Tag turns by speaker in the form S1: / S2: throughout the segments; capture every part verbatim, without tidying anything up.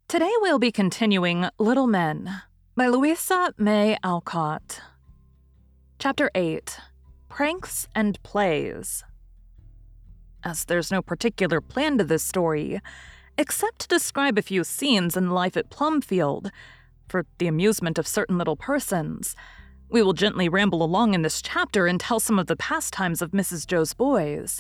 S1: Today we'll be continuing Little Men by Louisa May Alcott. Chapter eight, Pranks and Plays. As there's no particular plan to this story, except to describe a few scenes in life at Plumfield, for the amusement of certain little persons, we will gently ramble along in this chapter and tell some of the pastimes of Missus Joe's boys.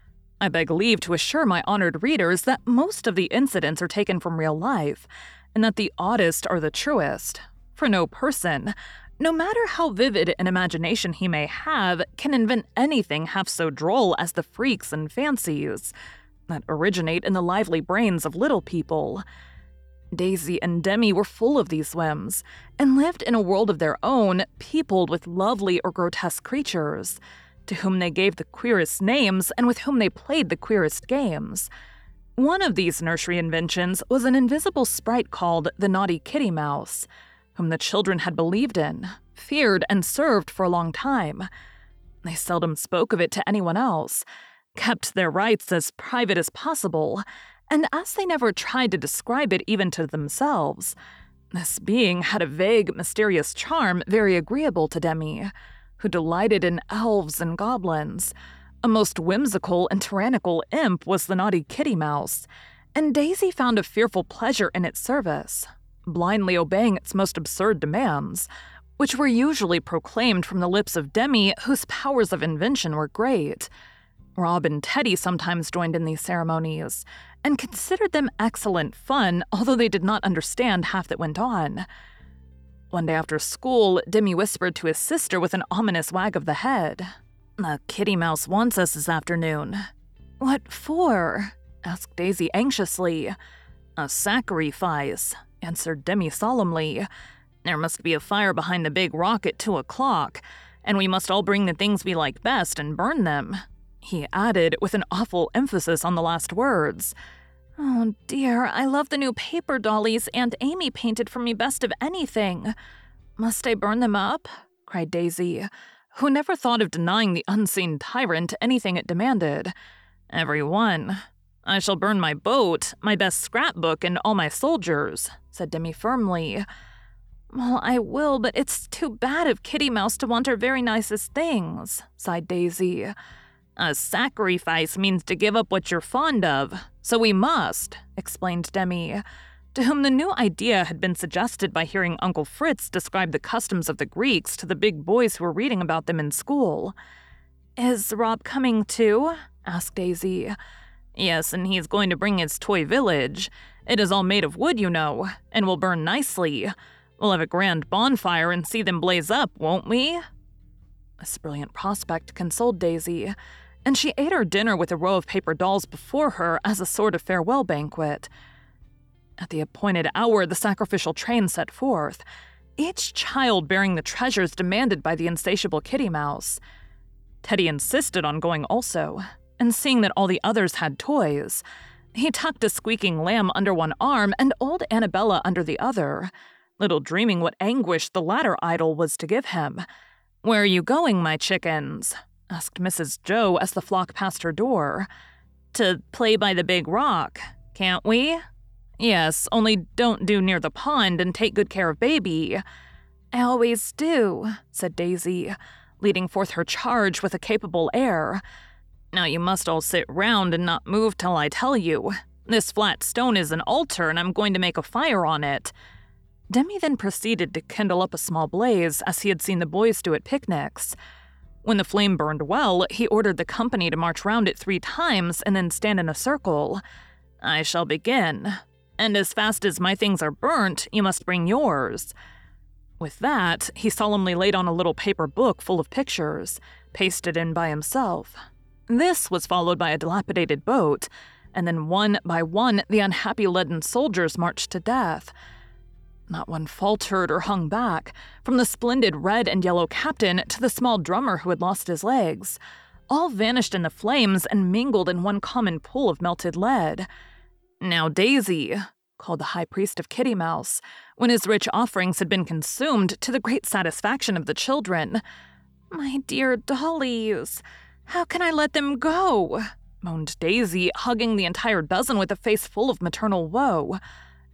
S1: I beg leave to assure my honored readers that most of the incidents are taken from real life, and that the oddest are the truest, for no person, no matter how vivid an imagination he may have, can invent anything half so droll as the freaks and fancies that originate in the lively brains of little people. Daisy and Demi were full of these whims, and lived in a world of their own, peopled with lovely or grotesque creatures, to whom they gave the queerest names and with whom they played the queerest games. One of these nursery inventions was an invisible sprite called the Naughty Kitty Mouse, whom the children had believed in, feared, and served for a long time. They seldom spoke of it to anyone else, kept their rights as private as possible, and as they never tried to describe it even to themselves, this being had a vague, mysterious charm very agreeable to Demi, who delighted in elves and goblins. A most whimsical and tyrannical imp was the Naughty Kitty Mouse, and Daisy found a fearful pleasure in its service, blindly obeying its most absurd demands, which were usually proclaimed from the lips of Demi, whose powers of invention were great. Rob and Teddy sometimes joined in these ceremonies, and considered them excellent fun, although they did not understand half that went on. One day after school, Demi whispered to his sister with an ominous wag of the head, "The Kitty Mouse wants us this afternoon." "What for?" asked Daisy anxiously. "A sacrifice," answered Demi solemnly. "There must be a fire behind the big rock at two o'clock, and we must all bring the things we like best and burn them," he added with an awful emphasis on the last words. "Oh dear, I love the new paper dollies Aunt Amy painted for me best of anything. Must I burn them up?" cried Daisy, who never thought of denying the unseen tyrant anything it demanded. "Every one. I shall burn my boat, my best scrapbook, and all my soldiers," said Demi firmly. "Well, I will, but it's too bad of Kitty Mouse to want her very nicest things," sighed Daisy. "A sacrifice means to give up what you're fond of, so we must," explained Demi, to whom the new idea had been suggested by hearing Uncle Fritz describe the customs of the Greeks to the big boys who were reading about them in school. "Is Rob coming too?" asked Daisy. "Yes, and he's going to bring his toy village. It is all made of wood, you know, and will burn nicely. We'll have a grand bonfire and see them blaze up, won't we?" This brilliant prospect consoled Daisy, and she ate her dinner with a row of paper dolls before her as a sort of farewell banquet. At the appointed hour, the sacrificial train set forth, each child bearing the treasures demanded by the insatiable Kitty Mouse. Teddy insisted on going also, and seeing that all the others had toys, he tucked a squeaking lamb under one arm and old Annabella under the other, little dreaming what anguish the latter idol was to give him. "Where are you going, my chickens?" asked Missus Joe as the flock passed her door. "To play by the big rock, can't we?" "Yes, only don't do near the pond and take good care of baby." "I always do," said Daisy, leading forth her charge with a capable air. "Now you must all sit round and not move till I tell you. This flat stone is an altar, and I'm going to make a fire on it." Demi then proceeded to kindle up a small blaze, as he had seen the boys do at picnics. When the flame burned well, he ordered the company to march round it three times and then stand in a circle. "I shall begin, and as fast as my things are burnt, you must bring yours." With that, he solemnly laid on a little paper book full of pictures, pasted in by himself. This was followed by a dilapidated boat, and then one by one the unhappy leaden soldiers marched to death. Not one faltered or hung back, from the splendid red and yellow captain to the small drummer who had lost his legs. All vanished in the flames and mingled in one common pool of melted lead. "Now, Daisy," called the high priest of Kitty Mouse, when his rich offerings had been consumed to the great satisfaction of the children. "My dear dollies, how can I let them go?" moaned Daisy, hugging the entire dozen with a face full of maternal woe.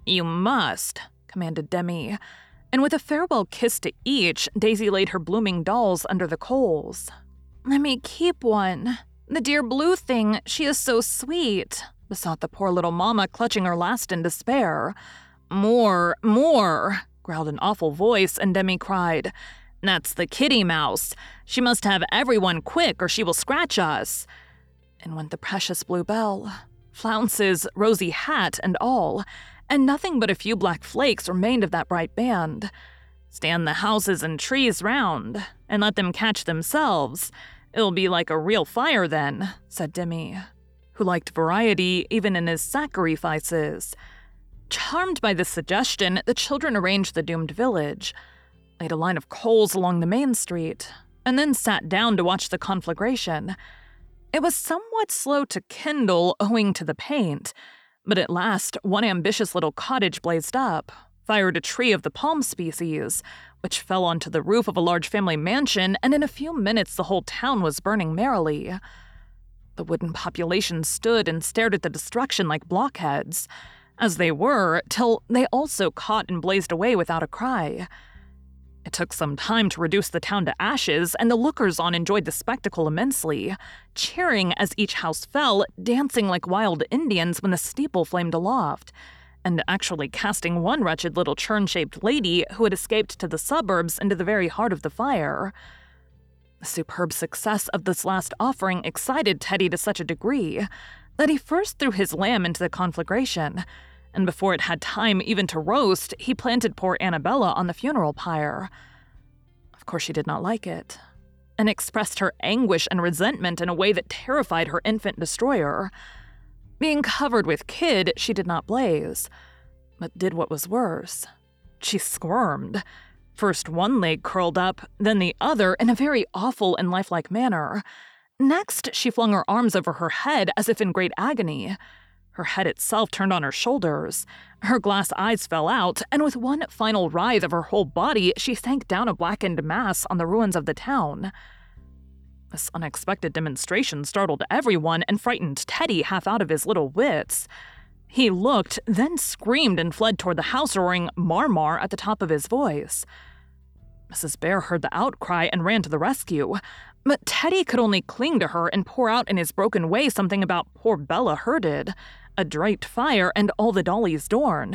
S1: "You must," commanded Demi, and with a farewell kiss to each, Daisy laid her blooming dolls under the coals. "Let me keep one. The dear blue thing, she is so sweet," besought the poor little mama, clutching her last in despair. "More, more," growled an awful voice, and Demi cried, "That's the kitty mouse. She must have everyone quick or she will scratch us." In went the precious Bluebell, flounces, rosy hat, and all, and nothing but a few black flakes remained of that bright band. "Stand the houses and trees round, and let them catch themselves. It'll be like a real fire then," said Demi, who liked variety even in his sacrifices. Charmed by this suggestion, the children arranged the doomed village, laid a line of coals along the main street, and then sat down to watch the conflagration. It was somewhat slow to kindle owing to the paint, but at last one ambitious little cottage blazed up, fired a tree of the palm species, which fell onto the roof of a large family mansion, and in a few minutes the whole town was burning merrily. The wooden population stood and stared at the destruction like blockheads, as they were, till they also caught and blazed away without a cry. It took some time to reduce the town to ashes, and the lookers-on enjoyed the spectacle immensely, cheering as each house fell, dancing like wild Indians when the steeple flamed aloft, and actually casting one wretched little churn-shaped lady who had escaped to the suburbs into the very heart of the fire. The superb success of this last offering excited Teddy to such a degree that he first threw his lamb into the conflagration, and before it had time even to roast, he planted poor Annabella on the funeral pyre. Of course she did not like it, and expressed her anguish and resentment in a way that terrified her infant destroyer. Being covered with kid, she did not blaze, but did what was worse. She squirmed. First one leg curled up, then the other in a very awful and lifelike manner. Next, she flung her arms over her head as if in great agony. Her head itself turned on her shoulders. Her glass eyes fell out, and with one final writhe of her whole body, she sank down a blackened mass on the ruins of the town. This unexpected demonstration startled everyone and frightened Teddy half out of his little wits. He looked, then screamed and fled toward the house, roaring "Marmar" at the top of his voice. Missus Bear heard the outcry and ran to the rescue, but Teddy could only cling to her and pour out in his broken way something about poor Bella hurted, a draped fire, and all the dollies dorn.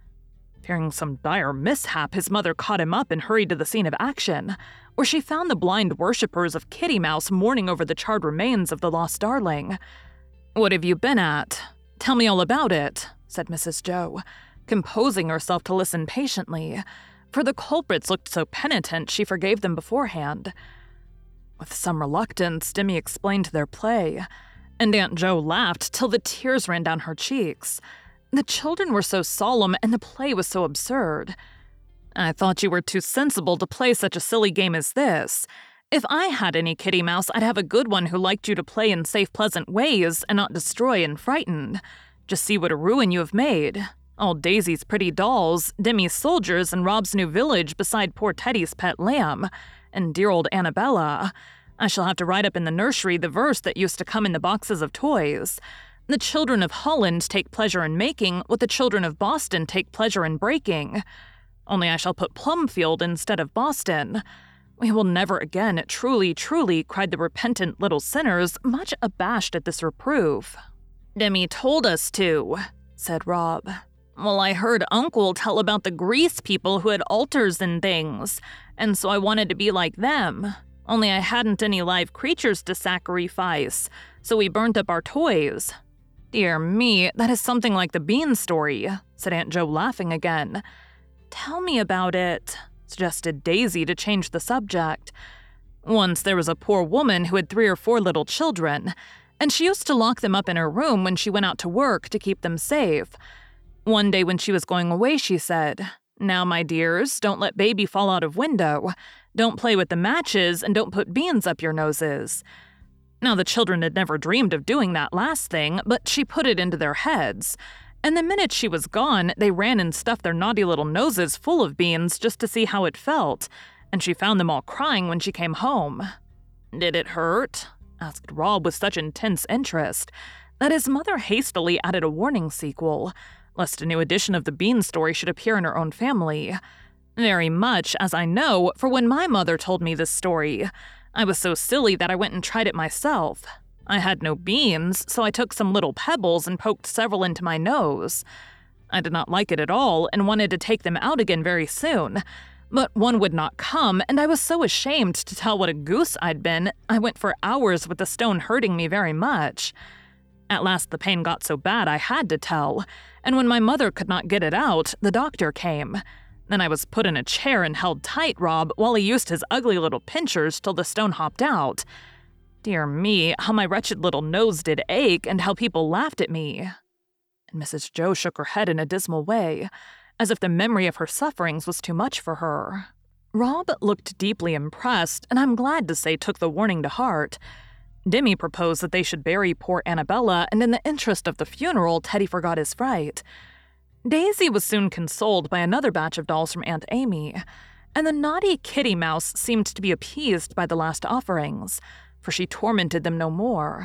S1: Fearing some dire mishap, his mother caught him up and hurried to the scene of action, where she found the blind worshippers of Kitty Mouse mourning over the charred remains of the lost darling. "What have you been at? Tell me all about it," said Missus Joe, composing herself to listen patiently, for the culprits looked so penitent she forgave them beforehand. With some reluctance, Demi explained their play, and Aunt Joe laughed till the tears ran down her cheeks. The children were so solemn, and the play was so absurd. "I thought you were too sensible to play such a silly game as this. If I had any Kitty Mouse, I'd have a good one who liked you to play in safe, pleasant ways, and not destroy and frighten. Just see what a ruin you have made. All Daisy's pretty dolls, Demi's soldiers, and Rob's new village beside poor Teddy's pet lamb, and dear old Annabella. I shall have to write up in the nursery the verse that used to come in the boxes of toys. The children of Holland take pleasure in making what the children of Boston take pleasure in breaking. Only I shall put Plumfield instead of Boston. We will never again, truly, truly," cried the repentant little sinners, much abashed at this reproof. "Demi told us to," said Rob. "Well, I heard Uncle tell about the Grease people who had altars and things, and so I wanted to be like them. Only I hadn't any live creatures to sacrifice, so we burnt up our toys." "Dear me, that is something like the bean story," said Aunt Joe, laughing again. "Tell me about it," suggested Daisy to change the subject. "Once there was a poor woman who had three or four little children, and she used to lock them up in her room when she went out to work to keep them safe. One day when she was going away, she said, 'Now, my dears, don't let baby fall out of window. Don't play with the matches, and don't put beans up your noses.' Now, the children had never dreamed of doing that last thing, but she put it into their heads, and the minute she was gone, they ran and stuffed their naughty little noses full of beans just to see how it felt, and she found them all crying when she came home." "Did it hurt?" asked Rob with such intense interest that his mother hastily added a warning sequel, lest a new edition of the Bean story should appear in her own family. Very much, as I know, for when my mother told me this story, I was so silly that I went and tried it myself. I had no beans, so I took some little pebbles and poked several into my nose. I did not like it at all and wanted to take them out again very soon, but one would not come, and I was so ashamed to tell what a goose I'd been, I went for hours with the stone hurting me very much. At last the pain got so bad I had to tell, and when my mother could not get it out, the doctor came. Then I was put in a chair and held tight, Rob, while he used his ugly little pinchers till the stone hopped out. Dear me, how my wretched little nose did ache, and how people laughed at me. And Missus Joe shook her head in a dismal way, as if the memory of her sufferings was too much for her. Rob looked deeply impressed, and I'm glad to say took the warning to heart. Demi proposed that they should bury poor Annabella, and in the interest of the funeral, Teddy forgot his fright. Daisy was soon consoled by another batch of dolls from Aunt Amy, and the naughty Kitty Mouse seemed to be appeased by the last offerings, for she tormented them no more.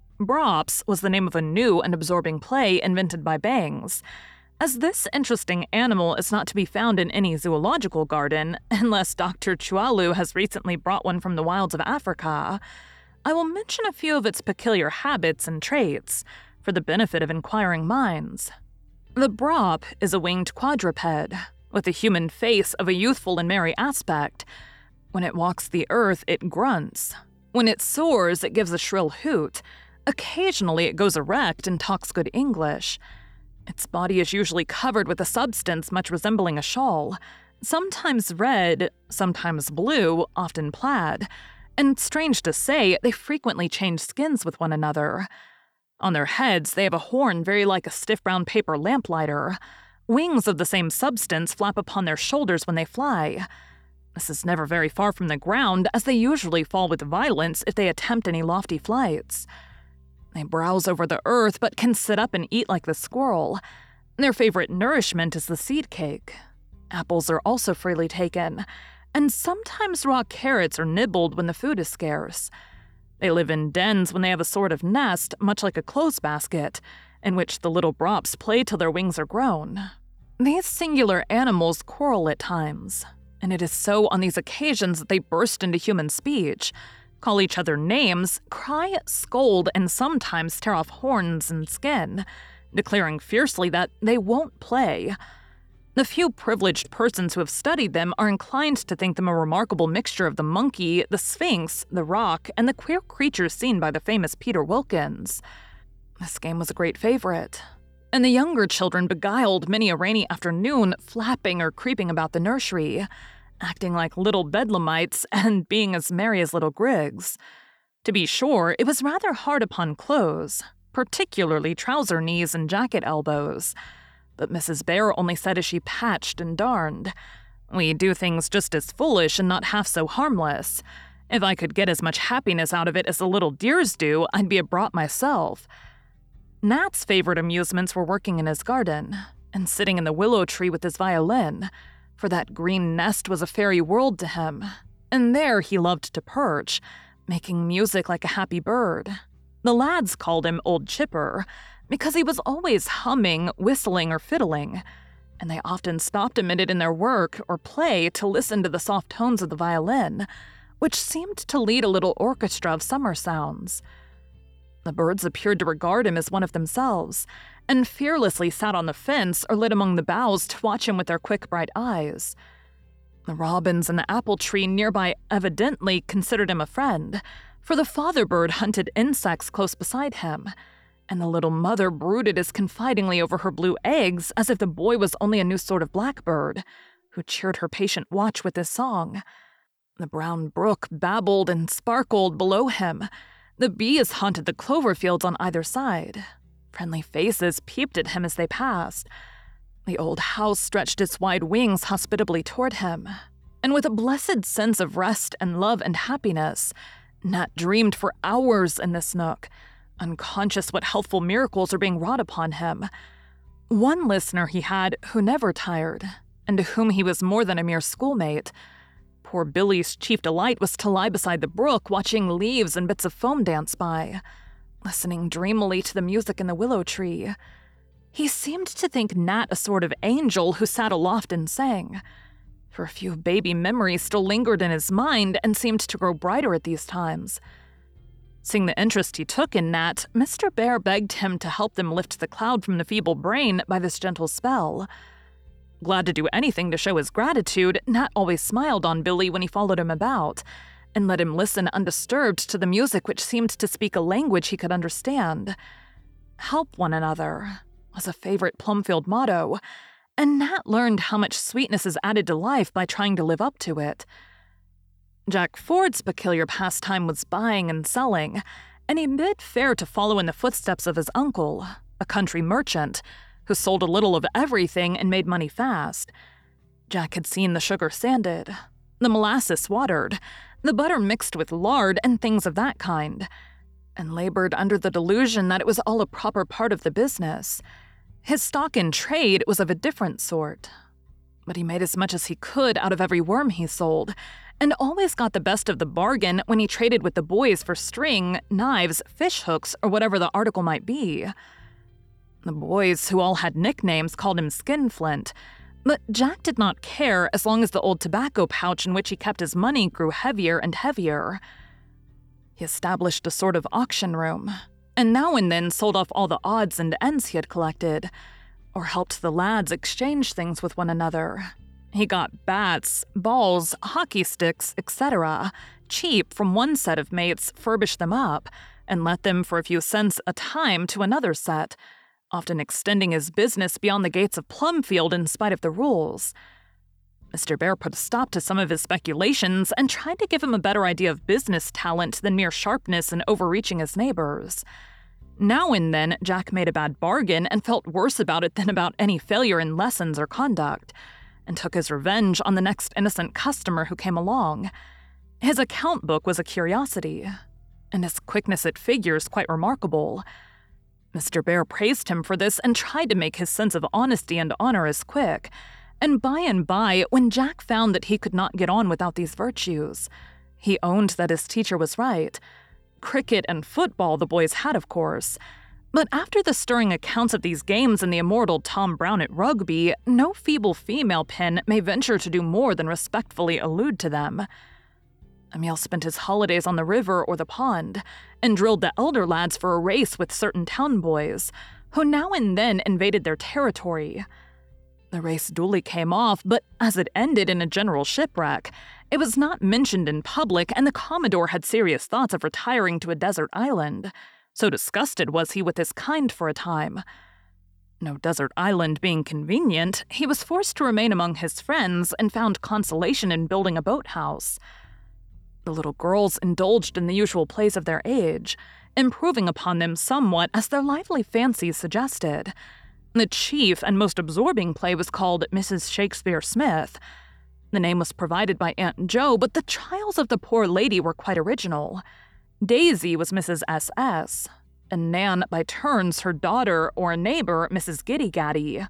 S1: Brops was the name of a new and absorbing play invented by Bangs. As this interesting animal is not to be found in any zoological garden, unless Doctor Chualu has recently brought one from the wilds of Africa, I will mention a few of its peculiar habits and traits, for the benefit of inquiring minds. The brop is a winged quadruped, with the human face of a youthful and merry aspect. When it walks the earth, it grunts. When it soars, it gives a shrill hoot. Occasionally, it goes erect and talks good English. Its body is usually covered with a substance much resembling a shawl, sometimes red, sometimes blue, often plaid, and strange to say, they frequently change skins with one another. On their heads, they have a horn very like a stiff brown paper lamplighter. Wings of the same substance flap upon their shoulders when they fly. This is never very far from the ground, as they usually fall with violence if they attempt any lofty flights. They browse over the earth, but can sit up and eat like the squirrel. Their favorite nourishment is the seed cake. Apples are also freely taken, and sometimes raw carrots are nibbled when the food is scarce. They live in dens when they have a sort of nest, much like a clothes basket, in which the little brops play till their wings are grown. These singular animals quarrel at times, and it is so on these occasions that they burst into human speech, call each other names, cry, scold, and sometimes tear off horns and skin, declaring fiercely that they won't play. The few privileged persons who have studied them are inclined to think them a remarkable mixture of the monkey, the sphinx, the rock, and the queer creatures seen by the famous Peter Wilkins. This game was a great favorite, and the younger children beguiled many a rainy afternoon flapping or creeping about the nursery, acting like little bedlamites and being as merry as little grigs. To be sure, it was rather hard upon clothes, particularly trouser knees and jacket elbows, but Missus Bear only said as she patched and darned, "We do things just as foolish and not half so harmless. If I could get as much happiness out of it as the little dears do, I'd be a brop myself." Nat's favorite amusements were working in his garden and sitting in the willow tree with his violin, for that green nest was a fairy world to him, and there he loved to perch, making music like a happy bird. The lads called him Old Chipper, because he was always humming, whistling, or fiddling, and they often stopped a minute in their work or play to listen to the soft tones of the violin, which seemed to lead a little orchestra of summer sounds. The birds appeared to regard him as one of themselves, and fearlessly sat on the fence or lit among the boughs to watch him with their quick, bright eyes. The robins in the apple tree nearby evidently considered him a friend, for the father bird hunted insects close beside him, and the little mother brooded as confidingly over her blue eggs as if the boy was only a new sort of blackbird, who cheered her patient watch with his song. The brown brook babbled and sparkled below him. The bees haunted the clover fields on either side. Friendly faces peeped at him as they passed. The old house stretched its wide wings hospitably toward him, and with a blessed sense of rest and love and happiness, Nat dreamed for hours in this nook, unconscious what healthful miracles are being wrought upon him. One listener he had who never tired, and to whom he was more than a mere schoolmate. Poor Billy's chief delight was to lie beside the brook, watching leaves and bits of foam dance by, listening dreamily to the music in the willow tree. He seemed to think Nat a sort of angel who sat aloft and sang. For a few baby memories still lingered in his mind and seemed to grow brighter at these times. Seeing the interest he took in Nat, Mister Bear begged him to help them lift the cloud from the feeble brain by this gentle spell. Glad to do anything to show his gratitude, Nat always smiled on Billy when he followed him about, and let him listen undisturbed to the music which seemed to speak a language he could understand. Help one another was a favorite Plumfield motto, and Nat learned how much sweetness is added to life by trying to live up to it. Jack Ford's peculiar pastime was buying and selling, and he bid fair to follow in the footsteps of his uncle, a country merchant, who sold a little of everything and made money fast. Jack had seen the sugar sanded, the molasses watered, the butter mixed with lard and things of that kind, and labored under the delusion that it was all a proper part of the business. His stock in trade was of a different sort, but he made as much as he could out of every worm he sold, and always got the best of the bargain when he traded with the boys for string, knives, fish hooks, or whatever the article might be. The boys, who all had nicknames, called him Skinflint, but Jack did not care as long as the old tobacco pouch in which he kept his money grew heavier and heavier. He established a sort of auction room, and now and then sold off all the odds and ends he had collected, or helped the lads exchange things with one another. He got bats, balls, hockey sticks, et cetera, cheap from one set of mates, furbished them up, and let them for a few cents a time to another set, often extending his business beyond the gates of Plumfield in spite of the rules. Mister Bear put a stop to some of his speculations and tried to give him a better idea of business talent than mere sharpness and overreaching his neighbors. Now and then, Jack made a bad bargain and felt worse about it than about any failure in lessons or conduct, and took his revenge on the next innocent customer who came along. His account book was a curiosity, and his quickness at figures quite remarkable. Mister Bear praised him for this and tried to make his sense of honesty and honor as quick, and by and by, when Jack found that he could not get on without these virtues, he owned that his teacher was right. Cricket and football the boys had, of course, but after the stirring accounts of these games and the immortal Tom Brown at rugby, no feeble female pen may venture to do more than respectfully allude to them. Emile spent his holidays on the river or the pond, and drilled the elder lads for a race with certain town boys, who now and then invaded their territory. The race duly came off, but as it ended in a general shipwreck, it was not mentioned in public, and the Commodore had serious thoughts of retiring to a desert island. So disgusted was he with his kind for a time. No desert island being convenient, he was forced to remain among his friends and found consolation in building a boathouse. The little girls indulged in the usual plays of their age, improving upon them somewhat as their lively fancies suggested. The chief and most absorbing play was called Missus Shakespeare Smith. The name was provided by Aunt Jo, but the trials of the poor lady were quite original. Daisy was Missus S S, and Nan, by turns, her daughter or neighbor, Missus Giddy Gaddy.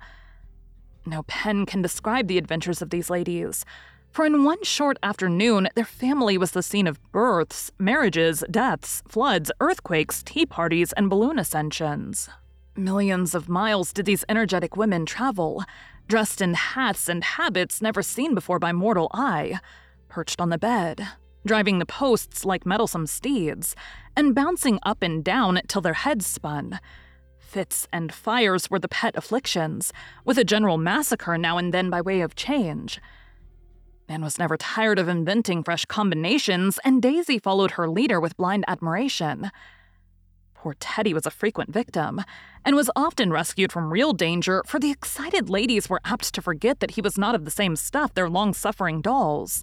S1: No pen can describe the adventures of these ladies, for in one short afternoon, their family was the scene of births, marriages, deaths, floods, earthquakes, tea parties, and balloon ascensions. Millions of miles did these energetic women travel, dressed in hats and habits never seen before by mortal eye, perched on the bed, driving the posts like mettlesome steeds, and bouncing up and down till their heads spun. Fits and fires were the pet afflictions, with a general massacre now and then by way of change. Nan was never tired of inventing fresh combinations, and Daisy followed her leader with blind admiration. Poor Teddy was a frequent victim, and was often rescued from real danger, for the excited ladies were apt to forget that he was not of the same stuff their long-suffering dolls.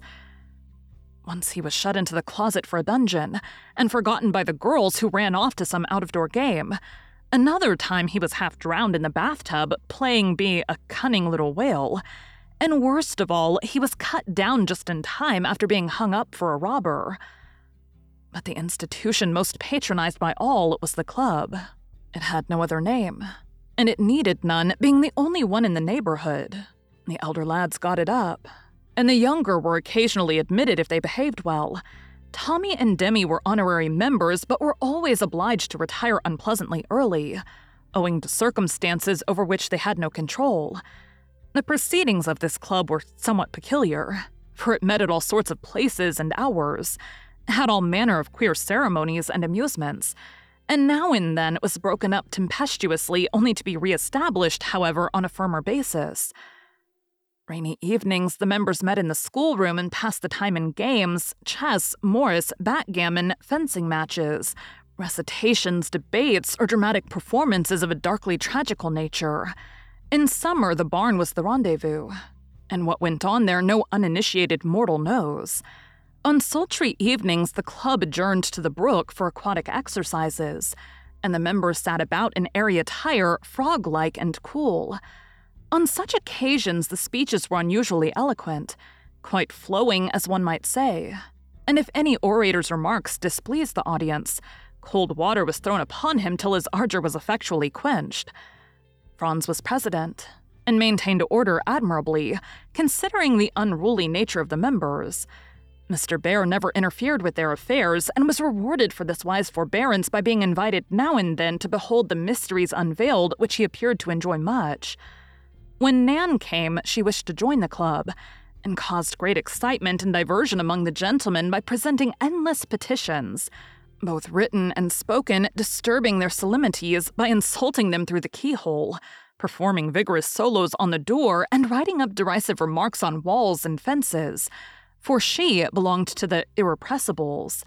S1: Once he was shut into the closet for a dungeon, and forgotten by the girls who ran off to some out-of-door game. Another time he was half drowned in the bathtub, playing be a cunning little whale. And worst of all, he was cut down just in time after being hung up for a robber. But the institution most patronized by all was the club. It had no other name, and it needed none, being the only one in the neighborhood. The elder lads got it up, and the younger were occasionally admitted if they behaved well. Tommy and Demi were honorary members, but were always obliged to retire unpleasantly early, owing to circumstances over which they had no control. The proceedings of this club were somewhat peculiar, for it met at all sorts of places and hours, had all manner of queer ceremonies and amusements, and now and then it was broken up tempestuously only to be re-established, however, on a firmer basis. Rainy evenings, the members met in the schoolroom and passed the time in games, chess, morris, backgammon, fencing matches, recitations, debates, or dramatic performances of a darkly tragical nature. In summer, the barn was the rendezvous, and what went on there no uninitiated mortal knows. On sultry evenings, the club adjourned to the brook for aquatic exercises, and the members sat about in airy attire, frog-like and cool. On such occasions, the speeches were unusually eloquent, quite flowing, as one might say, and if any orator's remarks displeased the audience, cold water was thrown upon him till his ardor was effectually quenched. Franz was president, and maintained order admirably, considering the unruly nature of the members. Mister Bear never interfered with their affairs, and was rewarded for this wise forbearance by being invited now and then to behold the mysteries unveiled, which he appeared to enjoy much. When Nan came, she wished to join the club, and caused great excitement and diversion among the gentlemen by presenting endless petitions, both written and spoken, disturbing their solemnities by insulting them through the keyhole, performing vigorous solos on the door, and writing up derisive remarks on walls and fences, for she belonged to the irrepressibles.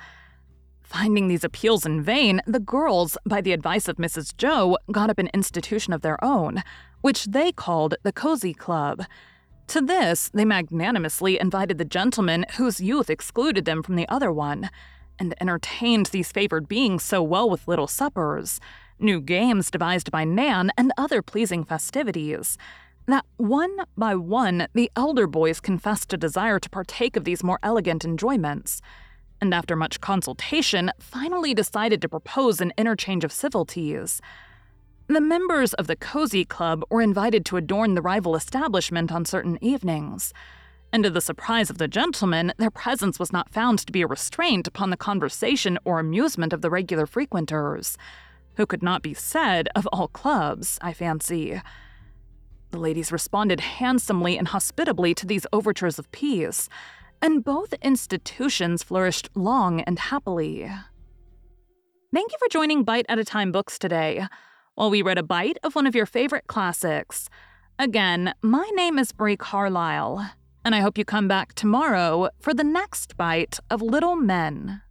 S1: Finding these appeals in vain, the girls, by the advice of Missus Joe, got up an institution of their own, which they called the Cozy Club. To this, they magnanimously invited the gentlemen whose youth excluded them from the other one, and entertained these favored beings so well with little suppers, new games devised by Nan, and other pleasing festivities, that one by one the elder boys confessed a desire to partake of these more elegant enjoyments, and after much consultation, finally decided to propose an interchange of civilities. The members of the Cozy Club were invited to adorn the rival establishment on certain evenings, and to the surprise of the gentlemen, their presence was not found to be a restraint upon the conversation or amusement of the regular frequenters, who could not be said of all clubs, I fancy. The ladies responded handsomely and hospitably to these overtures of peace, and both institutions flourished long and happily. Thank you for joining Bite at a Time Books today, while we read a bite of one of your favorite classics. Again, my name is Brie Carlisle, and I hope you come back tomorrow for the next bite of Little Men.